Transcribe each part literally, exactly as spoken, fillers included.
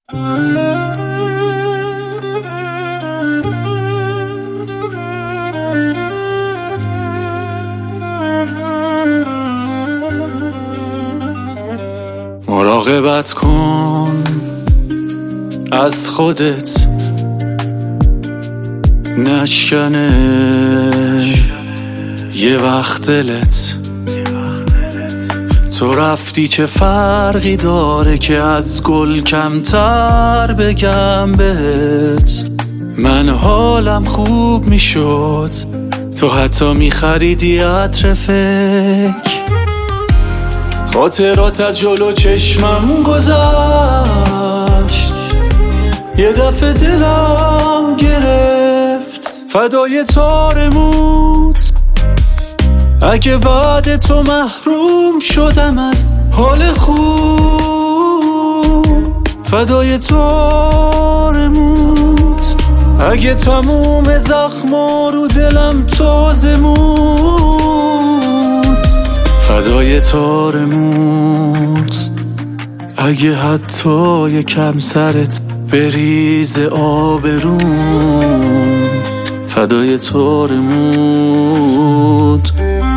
مراقبت کن از خودت، نشکنه یه وقت دلت. تو رفتی چه فرقی داره که از گل کمتر بگم بهت. من حالم خوب میشد تو حتی میخریدی عطر فکر. خاطرات از جلو چشمم گذشت، یه دفعه دلم گرفت فدای تارموت. اگه بعد تو محروم شدم از حال خوب، فدای تارموت. اگه تموم زخما رو دلم تازه موند، فدای تارموت. اگه حتی یکم سرت بریز آبرون، فدای تارموت.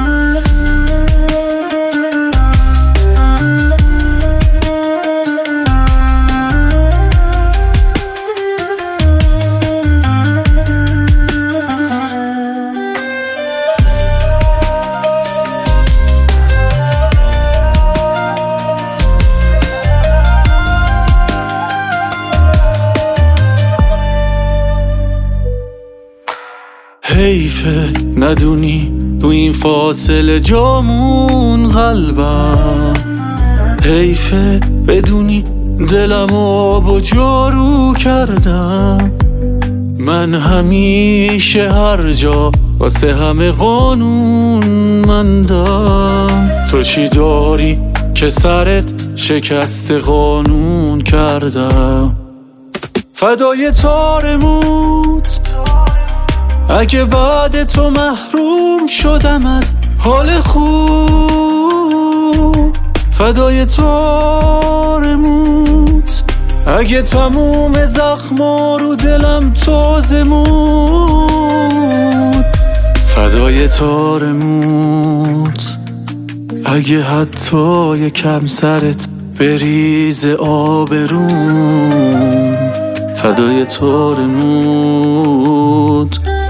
حیفه ندونی تو این فاصله جامون قلبم، حیفه بدونی دلم آب و جارو کردم. من همیشه هر جا واسه همه قانون مندم. تو چی داری که سرت شکست قانون کردم، فدای تارموت. اگه بعد تو محروم شدم از حال خوب، فدای تارموت. اگه تموم زخما رو دلم تازه موند، فدای تارموت. اگه حتی یکم سرت بریز آبرون، فدای تارموت.